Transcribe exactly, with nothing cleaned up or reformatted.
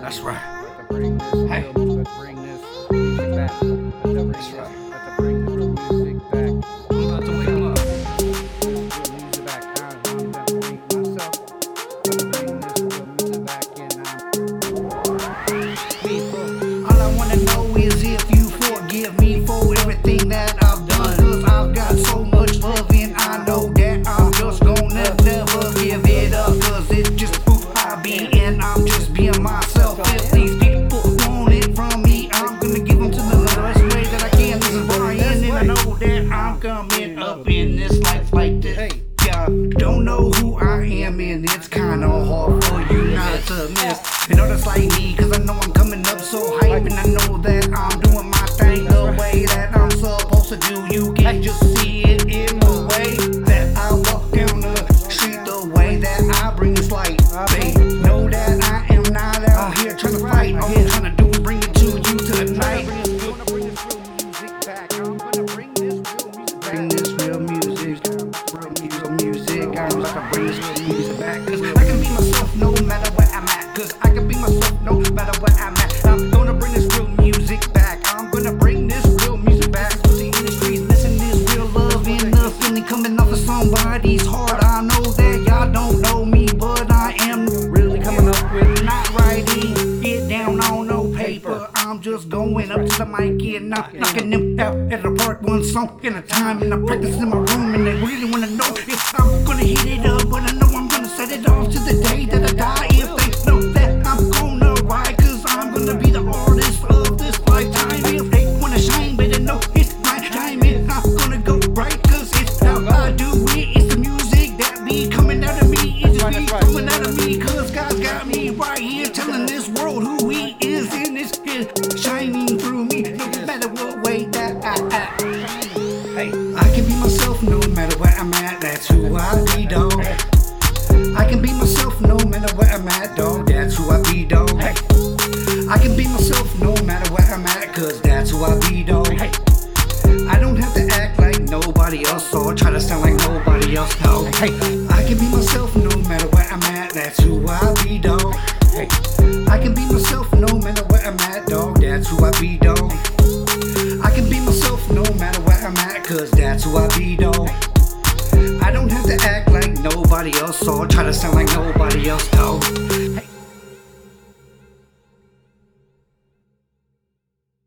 That's right. Let's bring this Hey. film, let's bring this music back. Let's bring That's this, right. let's bring the real music back. I'm about to wake him up. Real music back. I'm gonna bring myself. Let's bring this real music back, and I'm people. All I wanna know is if you forgive me for everything that I've done. Cause I've got so much love and I know that I'm just gonna never give it up. Cause it's just who I be and I'm just being myself. If these people want it from me, I'm gonna give them to them the best way that I can. This is Brian and I know that I'm coming up in this life like this. Yeah, don't know who I am and it's kinda hard for you not to miss. You know that's like me, cause I know I'm coming up so hype and I know that I'm doing my thing the way that I'm supposed to do. You can just see it in the way that I walk down the street, the way that I bring this light. They know that I am not out here trying to fight. All I'm trying to do is bring it to you tonight. I'm gonna bring this real music back. I'm gonna bring this real music back. Bring this real music, real music, music. I'm about to bring this real music back. Cause I can be myself no matter where I'm at. Cause I can be myself no matter where I'm at. I'm gonna bring this real music back. I'm gonna bring this real music back. Cause the industry's missing this real love and the feeling coming off of somebody's heart. I know that y'all don't know me, but I am really coming up with not writing it down on no paper. I'm just going up to the mic and I'm knocking them out at the park one song at a time. And I practice in my room and they really wanna know if I'm gonna hit it up. But I know I'm gonna set it off to the day that I die. If they know that I'm gonna ride, cause I'm gonna be the artist of this lifetime. If they wanna shine, better know it's my time. And I'm gonna go right, cause it's how I do it. It's the music that be coming out of me. It's just be coming out of me, cause God's got me right here telling this world who he is. And it's here shining through me, no matter what way that I act. Hey, I can be myself no matter where I'm at. That's who I be, dog. I can be myself no matter where I'm at, dog. That's who I be, dog. I can be myself no matter where I'm at, cause that's who I be, dog. I don't have to act like nobody else or try to sound like nobody else, no. Hey, I can be myself no matter where I'm at. That's who I be, dog. Hey, I can be myself no matter where I'm at, dog. That's who I be, dog. I can be myself no matter where I'm at, cause that's who I be, dog. I don't have to act like nobody else or try to sound like nobody else, dog.